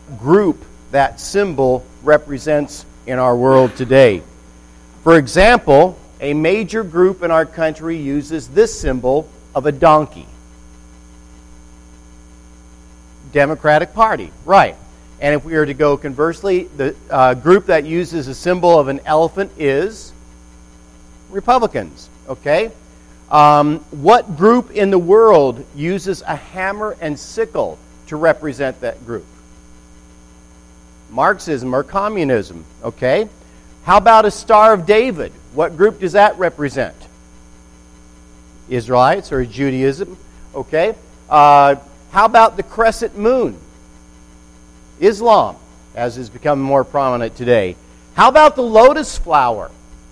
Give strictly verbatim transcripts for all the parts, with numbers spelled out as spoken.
group that symbol represents in our world today. For example, a major group in our country uses this symbol of a donkey. Democratic Party, right. And if we were to go conversely, the uh, group that uses a symbol of an elephant is Republicans, okay? Um, what group in the world uses a hammer and sickle to represent that group? Marxism or communism, okay? How about a Star of David? What group does that represent? Israelites or Judaism, okay? Uh, how about the crescent moon? Islam, as is becoming more prominent today. How about the lotus flower?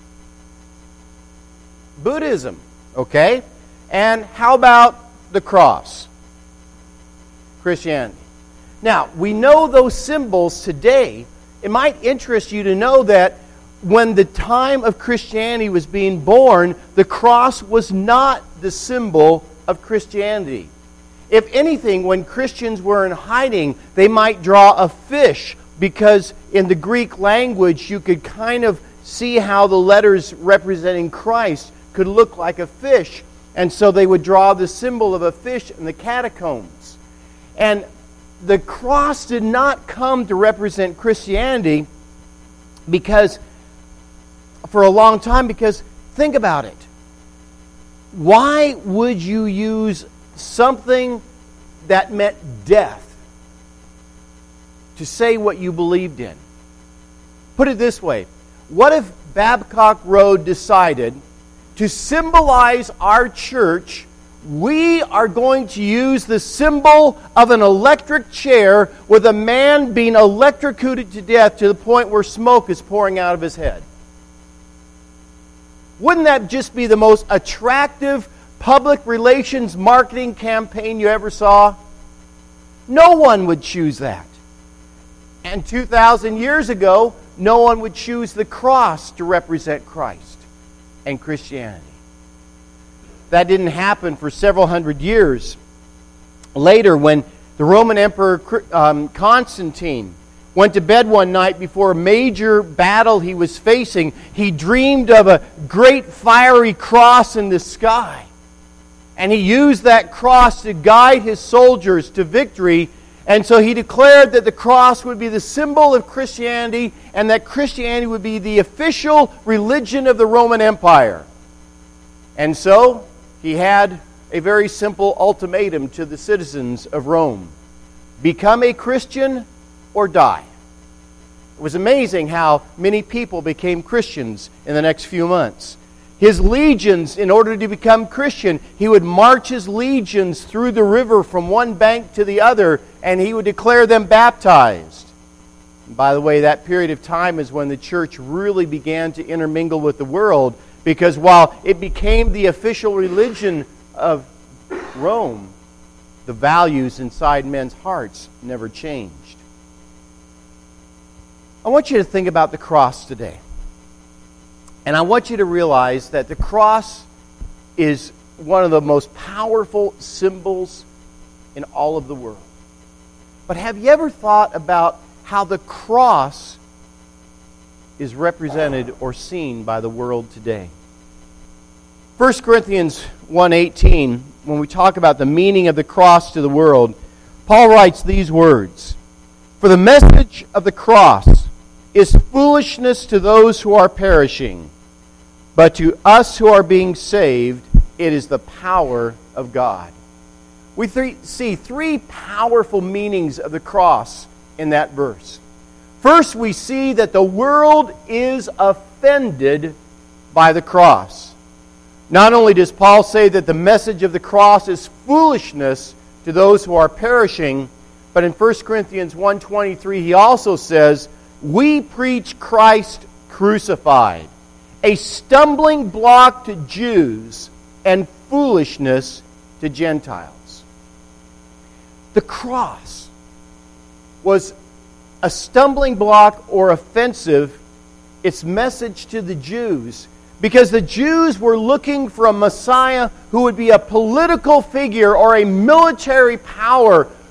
Buddhism, okay? And how about the cross? Christianity. Now, we know those symbols today. It might interest you to know that when the time of Christianity was being born, the cross was not the symbol of Christianity. If anything, when Christians were in hiding, they might draw a fish, because in the Greek language you could kind of see how the letters representing Christ could look like a fish. And so they would draw the symbol of a fish in the catacombs. And the cross did not come to represent Christianity because, for a long time, because think about it. Why would you use something that meant death to say what you believed in? Put it this way. What if Babcock Road decided to symbolize our church, we are going to use the symbol of an electric chair with a man being electrocuted to death to the point where smoke is pouring out of his head? Wouldn't that just be the most attractive public relations marketing campaign you ever saw? No one would choose that. And two thousand years ago, no one would choose the cross to represent Christ and Christianity. That didn't happen for several hundred years. Later, when the Roman Emperor um, Constantine went to bed one night before a major battle he was facing, he dreamed of a great fiery cross in the sky. And he used that cross to guide his soldiers to victory. And so he declared that the cross would be the symbol of Christianity, and that Christianity would be the official religion of the Roman Empire. And so he had a very simple ultimatum to the citizens of Rome: become a Christian or die. It was amazing how many people became Christians in the next few months. His legions, in order to become Christian, he would march his legions through the river from one bank to the other, and he would declare them baptized. And by the way, that period of time is when the church really began to intermingle with the world, because while it became the official religion of Rome, the values inside men's hearts never changed. I want you to think about the cross today. And I want you to realize that the cross is one of the most powerful symbols in all of the world. But have you ever thought about how the cross is represented or seen by the world today? First Corinthians one eighteen, when we talk about the meaning of the cross to the world, Paul writes these words: "For the message of the cross is foolishness to those who are perishing, but to us who are being saved, it is the power of God." We th- see three powerful meanings of the cross in that verse. First, we see that the world is offended by the cross. Not only does Paul say that the message of the cross is foolishness to those who are perishing, but in First Corinthians one twenty-three he also says, "We preach Christ crucified, a stumbling block to Jews and foolishness to Gentiles." The cross was a stumbling block or offensive, its message to the Jews, because the Jews were looking for a Messiah who would be a political figure or a military power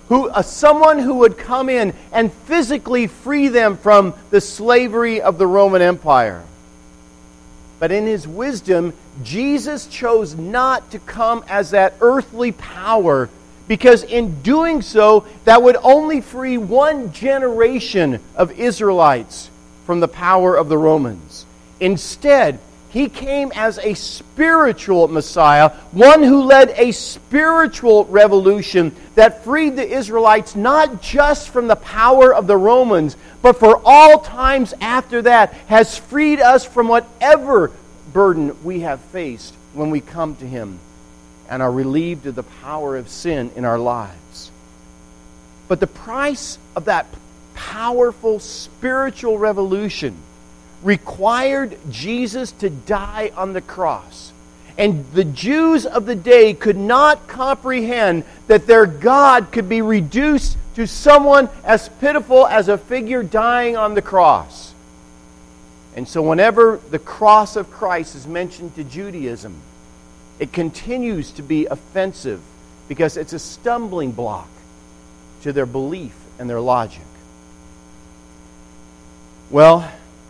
who uh, someone who would come in and physically free them from the slavery of the Roman Empire. But in His wisdom, Jesus chose not to come as that earthly power, because in doing so, that would only free one generation of Israelites from the power of the Romans. Instead, He came as a spiritual Messiah, one who led a spiritual revolution that freed the Israelites not just from the power of the Romans, but for all times after that has freed us from whatever burden we have faced when we come to Him and are relieved of the power of sin in our lives. But the price of that powerful spiritual revolution required Jesus to die on the cross. And the Jews of the day could not comprehend that their God could be reduced to someone as pitiful as a figure dying on the cross. And so whenever the cross of Christ is mentioned to Judaism, it continues to be offensive because it's a stumbling block to their belief and their logic. Well,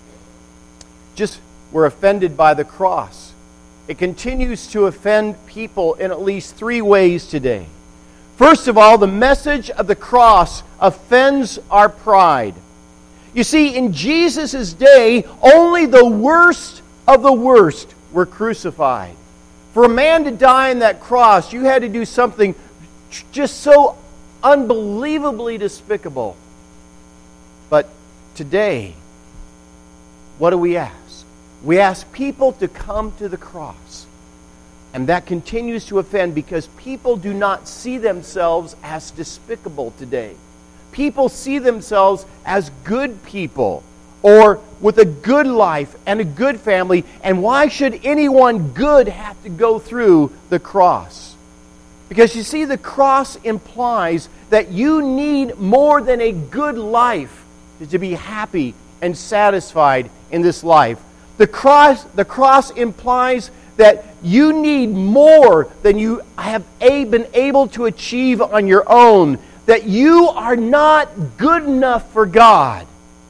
just we're offended by the cross. It continues to offend people in at least three ways today. First of all, the message of the cross offends our pride. You see, in Jesus' day, only the worst of the worst were crucified. For a man to die on that cross, you had to do something just so unbelievably despicable. But today, what do we ask? We ask people to come to the cross. And that continues to offend because people do not see themselves as despicable today. People see themselves as good people or with a good life and a good family. And why should anyone good have to go through the cross? Because you see, the cross implies that you need more than a good life to be happy and satisfied in this life. The cross, the cross implies that you need more than you have been able to achieve on your own. That you are not good enough for God.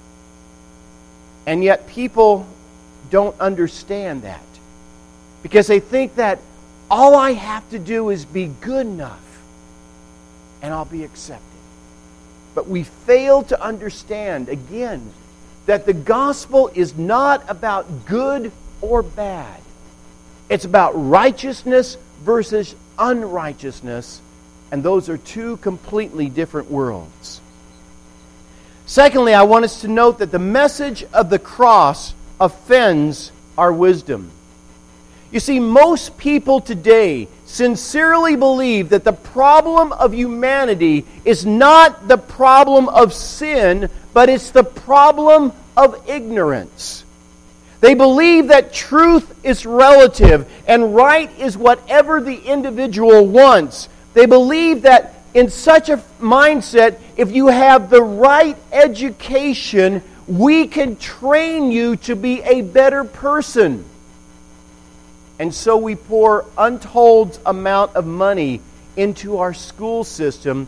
And yet people don't understand that. Because they think that all I have to do is be good enough and I'll be accepted. But we fail to understand, again, that the gospel is not about good or bad. It's about righteousness versus unrighteousness, and those are two completely different worlds. Secondly, I want us to note that the message of the cross offends our wisdom. You see, most people today sincerely believe that the problem of humanity is not the problem of sin, but it's the problem of ignorance. They believe that truth is relative and right is whatever the individual wants. They believe that in such a mindset, if you have the right education, we can train you to be a better person. And so we pour untold amount of money into our school system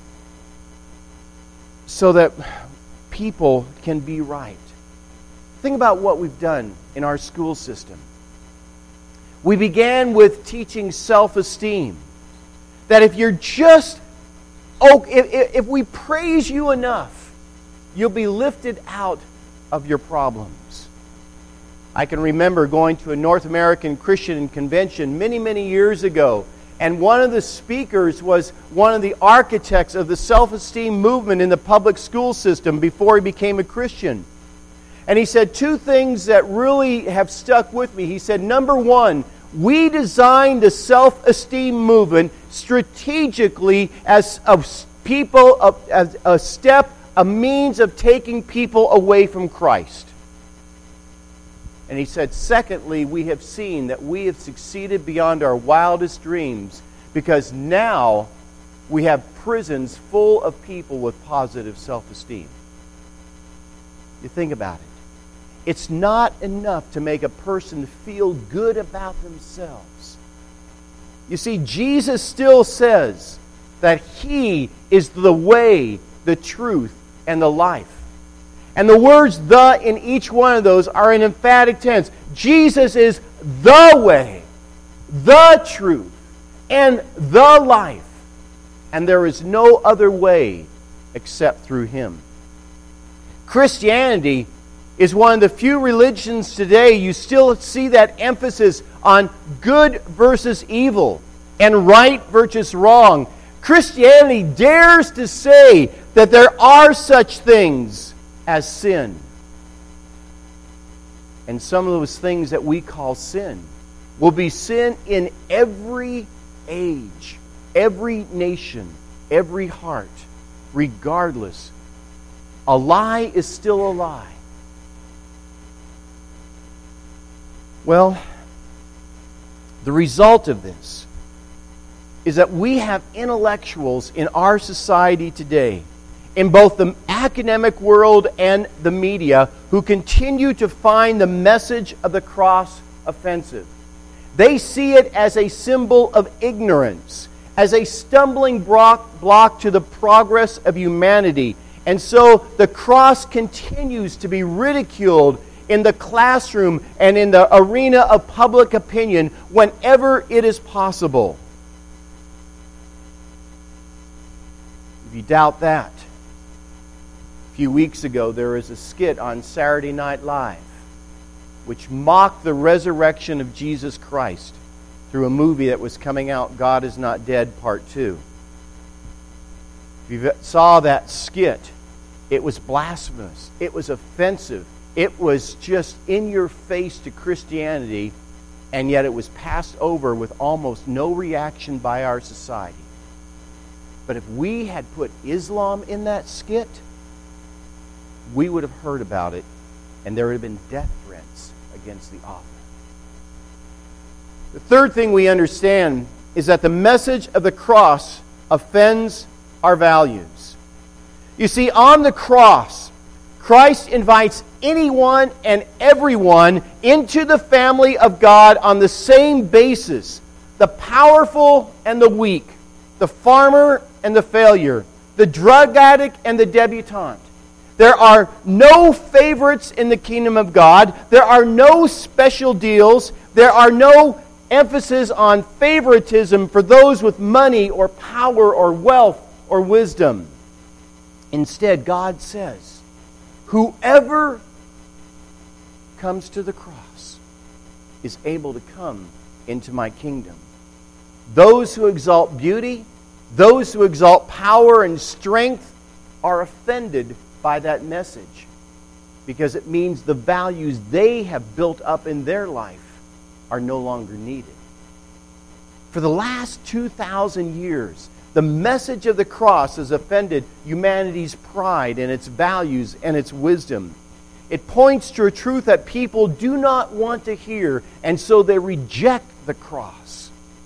so that people can be right. Think about what we've done in our school system. We began with teaching self-esteem. That if you're just, oh, if, if we praise you enough, you'll be lifted out of your problems. I can remember going to a North American Christian convention many, many years ago, and one of the speakers was one of the architects of the self-esteem movement in the public school system before he became a Christian. And he said two things that really have stuck with me. He said, number one, we designed the self-esteem movement strategically as a people, as a step, a means of taking people away from Christ. And he said, secondly, we have seen that we have succeeded beyond our wildest dreams because now we have prisons full of people with positive self-esteem. You think about it. It's not enough to make a person feel good about themselves. You see, Jesus still says that He is the way, the truth, and the life. And the words "the" in each one of those are in emphatic tense. Jesus is the way, the truth, and the life. And there is no other way except through Him. Christianity is one of the few religions today you still see that emphasis on good versus evil and right versus wrong. Christianity dares to say that there are such things as sin. And some of those things that we call sin will be sin in every age, every nation, every heart, regardless. A lie is still a lie. Well, the result of this is that we have intellectuals in our society today, in both the academic world and the media, who continue to find the message of the cross offensive. They see it as a symbol of ignorance, as a stumbling block, block to the progress of humanity. And so the cross continues to be ridiculed in the classroom and in the arena of public opinion whenever it is possible. If you doubt that, a few weeks ago there was a skit on Saturday Night Live which mocked the resurrection of Jesus Christ through a movie that was coming out, God Is Not Dead, Part two. If you saw that skit, it was blasphemous. It was offensive. It was just in your face to Christianity, and yet it was passed over with almost no reaction by our society. But if we had put Islam in that skit, we would have heard about it, and there would have been death threats against the author. The third thing we understand is that the message of the cross offends our values. You see, on the cross, Christ invites anyone and everyone into the family of God on the same basis. The powerful and the weak, the farmer and the failure, the drug addict and the debutante. There are no favorites in the kingdom of God. There are no special deals. There are no emphasis on favoritism for those with money or power or wealth or wisdom. Instead, God says, whoever comes to the cross is able to come into my kingdom. Those who exalt beauty, those who exalt power and strength are offended by that message because it means the values they have built up in their life are no longer needed. For the last two thousand years, the message of the cross has offended humanity's pride and its values and its wisdom. It points to a truth that people do not want to hear, and so they reject the cross.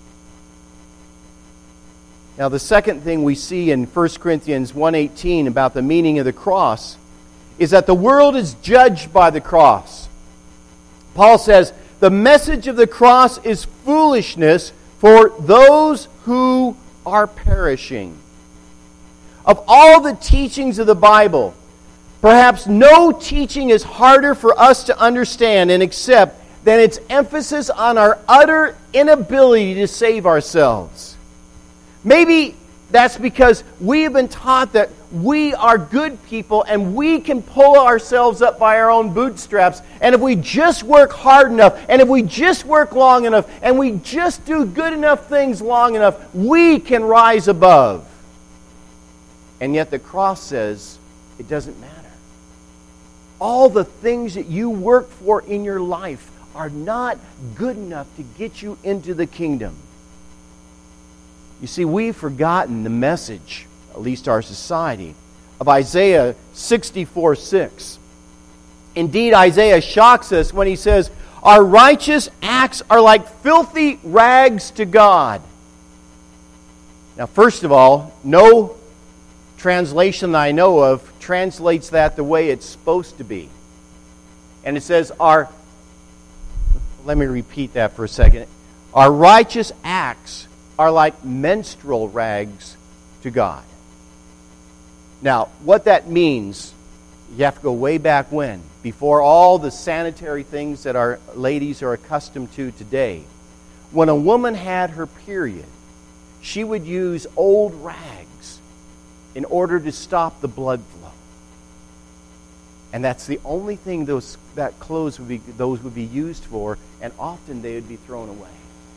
Now, the second thing we see in First Corinthians one eighteen about the meaning of the cross is that the world is judged by the cross. Paul says, the message of the cross is foolishness for those who are perishing. Of all the teachings of the Bible, perhaps no teaching is harder for us to understand and accept than its emphasis on our utter inability to save ourselves. Maybe that's because we have been taught that we are good people and we can pull ourselves up by our own bootstraps, and if we just work hard enough, and if we just work long enough, and we just do good enough things long enough, we can rise above. And yet the cross says it doesn't matter. All the things that you work for in your life are not good enough to get you into the kingdom. You see, we've forgotten the message, at least our society, of Isaiah sixty-four six. Indeed, Isaiah shocks us when he says, our righteous acts are like filthy rags to God. Now, first of all, no translation that I know of translates that the way it's supposed to be. And it says, our, let me repeat that for a second. Our righteous acts are like menstrual rags to God. Now, what that means, you have to go way back when, before all the sanitary things that our ladies are accustomed to today. When a woman had her period, she would use old rags in order to stop the blood flow. And that's the only thing those that clothes would be those would be used for, and often they would be thrown away.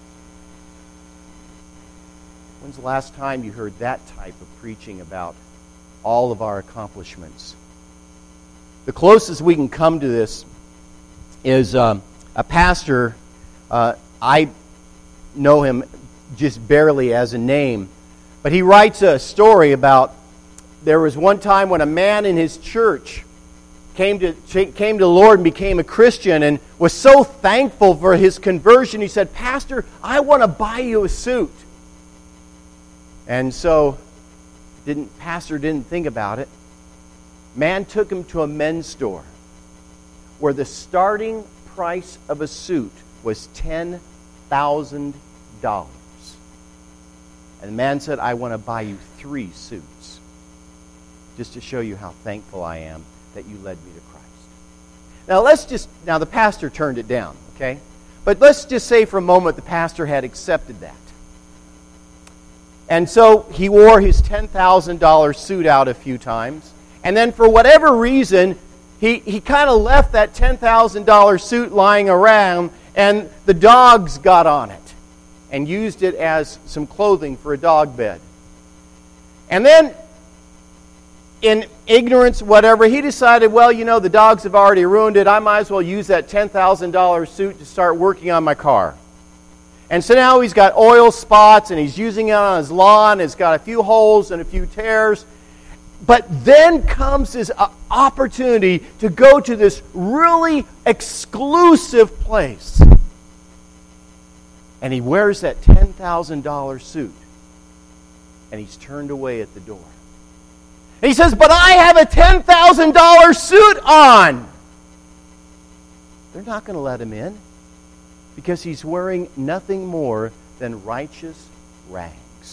When's the last time you heard that type of preaching about all of our accomplishments? The closest we can come to this is um, a pastor. Uh, I know him just barely as a name, but he writes a story about there was one time when a man in his church came to came to the Lord and became a Christian and was so thankful for his conversion. He said, "Pastor, I want to buy you a suit." And so, didn't pastor didn't think about it. Man took him to a men's store where the starting price of a suit was ten thousand dollars. And the man said, "I want to buy you three suits just to show you how thankful I am that you led me to Christ." Now let's just, now the pastor turned it down, okay? But let's just say for a moment the pastor had accepted that. And so he wore his ten thousand dollars suit out a few times. And then for whatever reason, he, he kind of left that ten thousand dollars suit lying around, and the dogs got on it and used it as some clothing for a dog bed. And then, in ignorance, whatever, he decided, well, you know, the dogs have already ruined it. I might as well use that ten thousand dollars suit to start working on my car. And so now he's got oil spots, and he's using it on his lawn. It's got a few holes and a few tears. But then comes this opportunity to go to this really exclusive place. And he wears that ten thousand dollars suit. And he's turned away at the door. And he says, "But I have a ten thousand dollars suit on." They're not going to let him in because he's wearing nothing more than righteous rags.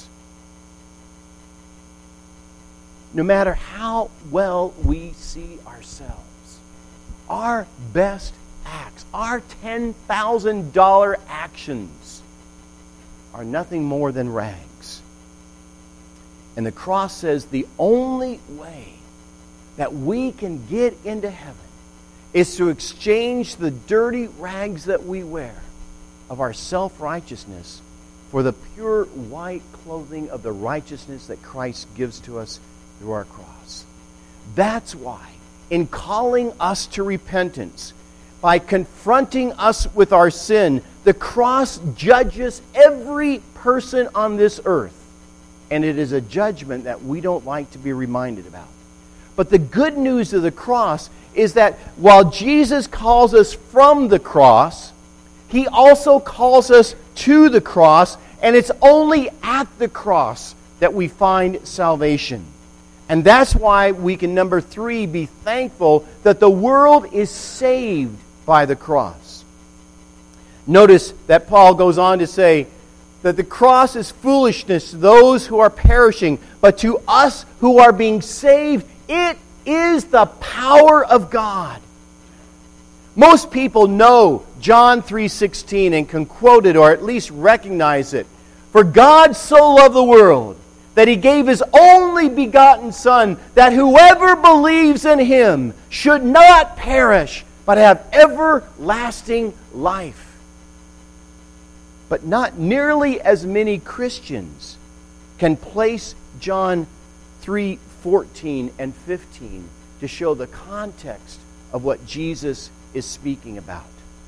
No matter how well we see ourselves, our best acts, our ten thousand dollars actions are nothing more than rags. And the cross says the only way that we can get into heaven is to exchange the dirty rags that we wear of our self-righteousness for the pure white clothing of the righteousness that Christ gives to us through our cross. That's why, in calling us to repentance, by confronting us with our sin, the cross judges every person on this earth. And it is a judgment that we don't like to be reminded about. But the good news of the cross is that while Jesus calls us from the cross, He also calls us to the cross, and it's only at the cross that we find salvation. And that's why we can, number three, be thankful that the world is saved by the cross. Notice that Paul goes on to say that the cross is foolishness to those who are perishing, but to us who are being saved, it is the power of God. Most people know John three sixteen and can quote it or at least recognize it. For God so loved the world that He gave His only begotten Son, that whoever believes in Him should not perish, but have everlasting life. But not nearly as many Christians can place John three fourteen and fifteen to show the context of what Jesus is speaking about.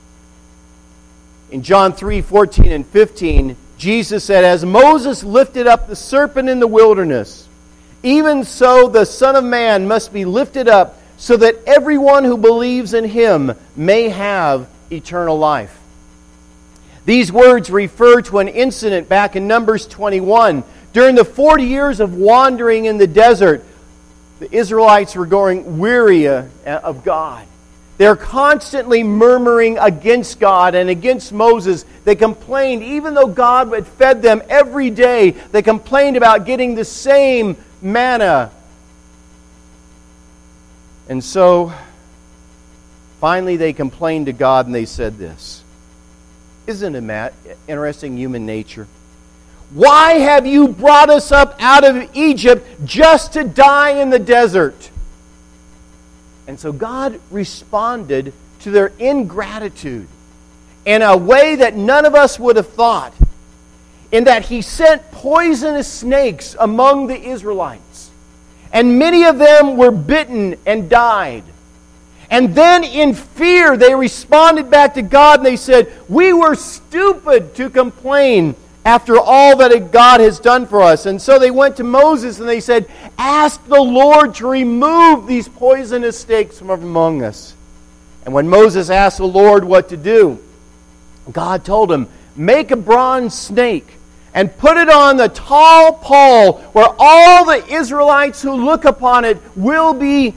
In John three fourteen and fifteen, Jesus said, "As Moses lifted up the serpent in the wilderness, even so the Son of Man must be lifted up, so that everyone who believes in Him may have eternal life." These words refer to an incident back in Numbers twenty-one. During the forty years of wandering in the desert, the Israelites were growing weary of God. They're constantly murmuring against God and against Moses. They complained, even though God had fed them every day, they complained about getting the same manna. And so, finally they complained to God and they said this. Isn't it Matt, interesting human nature? Why have you brought us up out of Egypt just to die in the desert? And so God responded to their ingratitude in a way that none of us would have thought, in that He sent poisonous snakes among the Israelites. And many of them were bitten and died. And then in fear they responded back to God and they said, we were stupid to complain after all that God has done for us. And so they went to Moses and they said, ask the Lord to remove these poisonous snakes from among us. And when Moses asked the Lord what to do, God told him, make a bronze snake and put it on the tall pole where all the Israelites who look upon it will be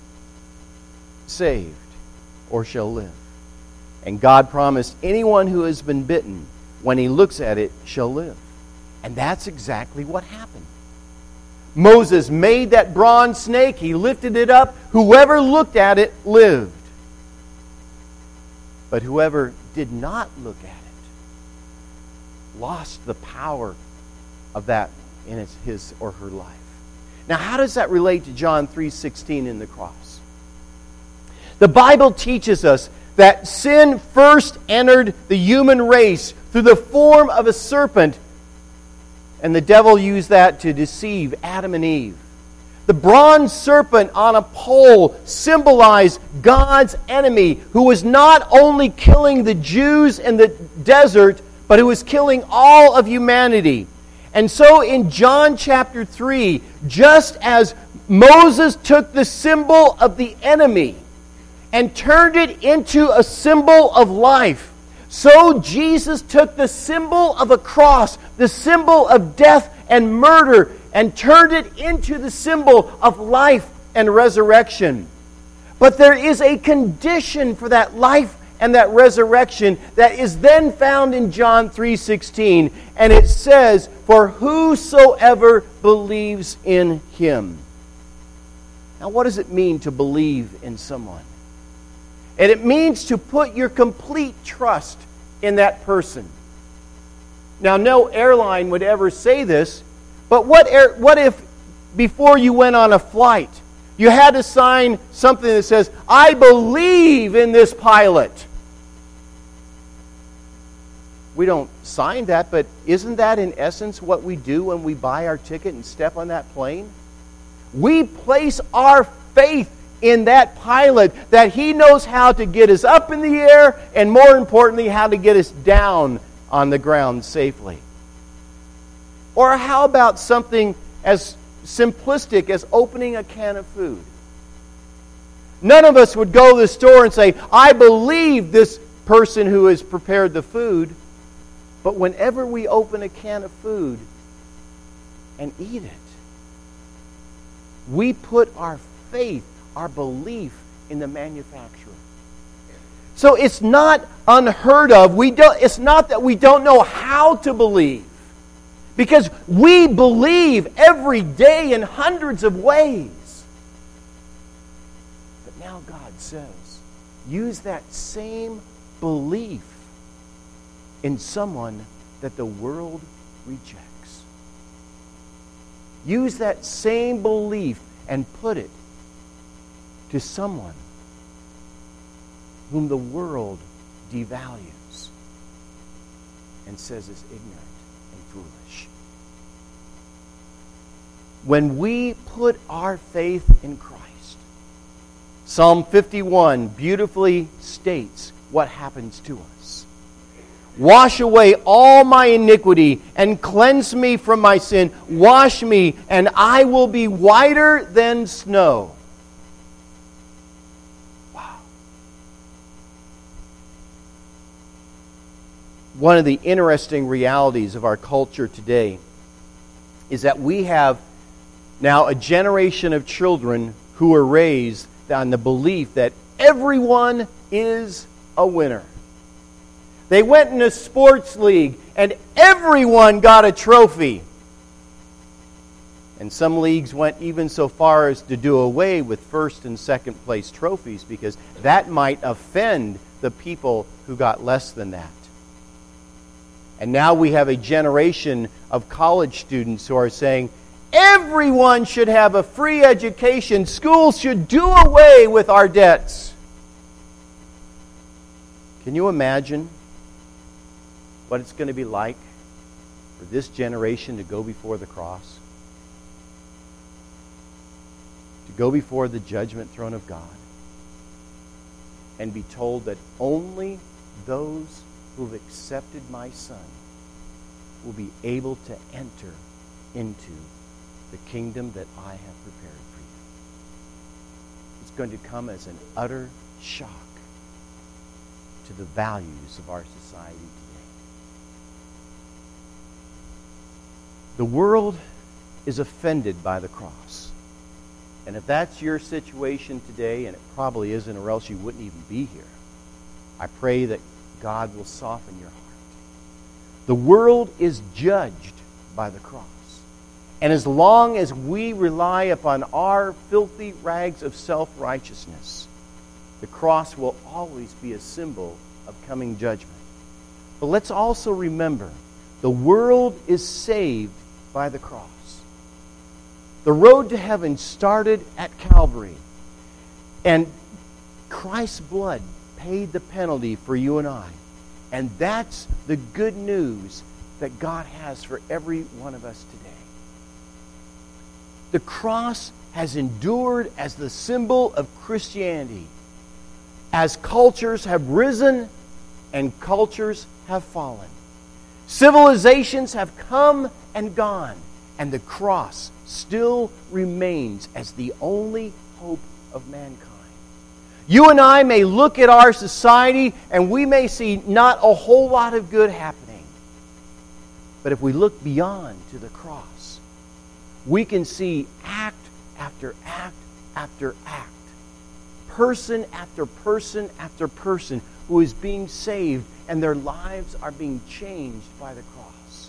saved or shall live. And God promised anyone who has been bitten, when he looks at it, shall live. And that's exactly what happened. Moses made that bronze snake. He lifted it up. Whoever looked at it lived. But whoever did not look at it lost the power of that in his, his or her life. Now, how does that relate to John three sixteen in the cross? The Bible teaches us that sin first entered the human race through the form of a serpent, and the devil used that to deceive Adam and Eve. The bronze serpent on a pole symbolized God's enemy, who was not only killing the Jews in the desert, but who was killing all of humanity. And so in John chapter three, just as Moses took the symbol of the enemy and turned it into a symbol of life, so Jesus took the symbol of a cross, the symbol of death and murder, and turned it into the symbol of life and resurrection. But there is a condition for that life and that resurrection that is then found in John three sixteen, and it says, for whosoever believes in Him. Now, what does it mean to believe in someone? And it means to put your complete trust in that person. Now, no airline would ever say this, but what, air, what if before you went on a flight, you had to sign something that says, I believe in this pilot? We don't sign that, but isn't that in essence what we do when we buy our ticket and step on that plane? We place our faith in that pilot, that he knows how to get us up in the air, and more importantly, how to get us down on the ground safely. Or how about something as simplistic as opening a can of food? None of us would go to the store and say, I believe this person who has prepared the food. But whenever we open a can of food and eat it, we put our faith, our belief in the manufacturer. So it's not unheard of. We don't, it's not that we don't know how to believe. Because we believe every day in hundreds of ways. But now God says, use that same belief in someone that the world rejects. Use that same belief and put it to someone whom the world devalues and says is ignorant and foolish. When we put our faith in Christ, Psalm fifty-one beautifully states what happens to us. Wash away all my iniquity and cleanse me from my sin. Wash me, and I will be whiter than snow. Wow. One of the interesting realities of our culture today is that we have now a generation of children who are raised on the belief that everyone is a winner. They went in a sports league and everyone got a trophy. And some leagues went even so far as to do away with first and second place trophies because that might offend the people who got less than that. And now we have a generation of college students who are saying, everyone should have a free education. Schools should do away with our debts. Can you imagine what it's going to be like for this generation to go before the cross? To go before the judgment throne of God and be told that only those who have accepted my Son will be able to enter into the kingdom that I have prepared for you. It's going to come as an utter shock to the values of our society today. The world is offended by the cross. And if that's your situation today, and it probably isn't, or else you wouldn't even be here, I pray that God will soften your heart. The world is judged by the cross. And as long as we rely upon our filthy rags of self-righteousness, the cross will always be a symbol of coming judgment. But let's also remember, the world is saved by the cross. The road to heaven started at Calvary. And Christ's blood paid the penalty for you and I. And that's the good news that God has for every one of us today. The cross has endured as the symbol of Christianity, as cultures have risen and cultures have fallen. Civilizations have come and gone, and the cross still remains as the only hope of mankind. You and I may look at our society and we may see not a whole lot of good happening. But if we look beyond to the cross, we can see act after act after act, person after person after person who is being saved and their lives are being changed by the cross.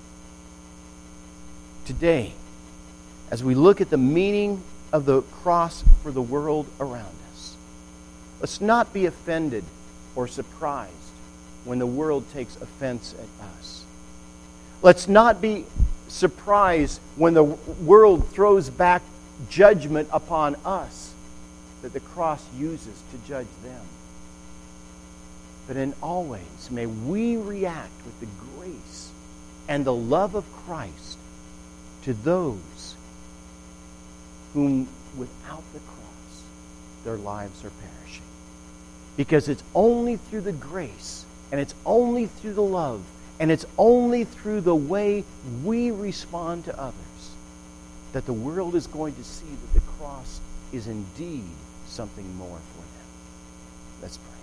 Today, as we look at the meaning of the cross for the world around us, let's not be offended or surprised when the world takes offense at us. Let's not be surprised when the world throws back judgment upon us that the cross uses to judge them. But in always, may we react with the grace and the love of Christ to those whom without the cross their lives are perishing. Because it's only through the grace and it's only through the love and it's only through the way we respond to others that the world is going to see that the cross is indeed something more for them. Let's pray.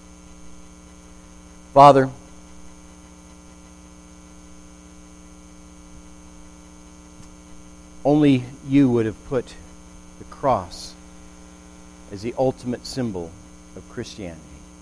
Father, only you would have put the cross as the ultimate symbol of Christianity.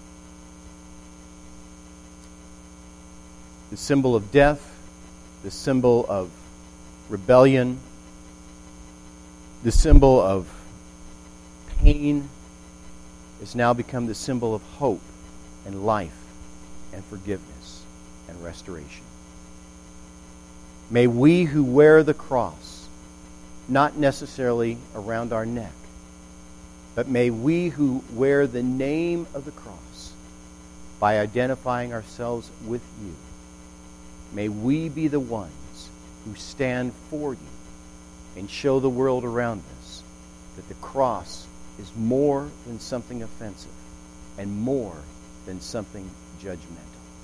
The symbol of death, the symbol of rebellion, the symbol of pain has now become the symbol of hope and life and forgiveness and restoration. May we who wear the cross, not necessarily around our neck, but may we who wear the name of the cross by identifying ourselves with you, may we be the ones who stand for you and show the world around us that the cross is more than something offensive and more than something judgmental.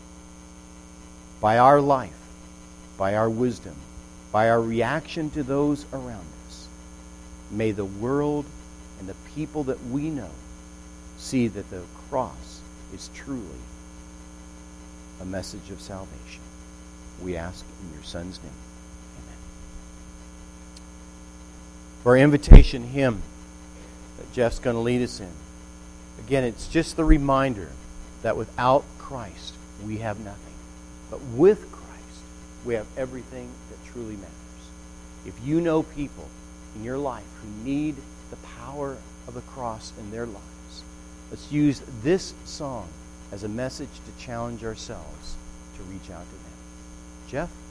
By our life, by our wisdom, by our reaction to those around us, may the world and the people that we know see that the cross is truly a message of salvation. We ask in your Son's name. Amen. For our invitation hymn that Jeff's going to lead us in, Again, it's just the reminder that without Christ, we have nothing. But with Christ, we have everything that truly matters. If you know people in your life who need the power of the cross in their lives, let's use this song as a message to challenge ourselves to reach out to them. Jeff?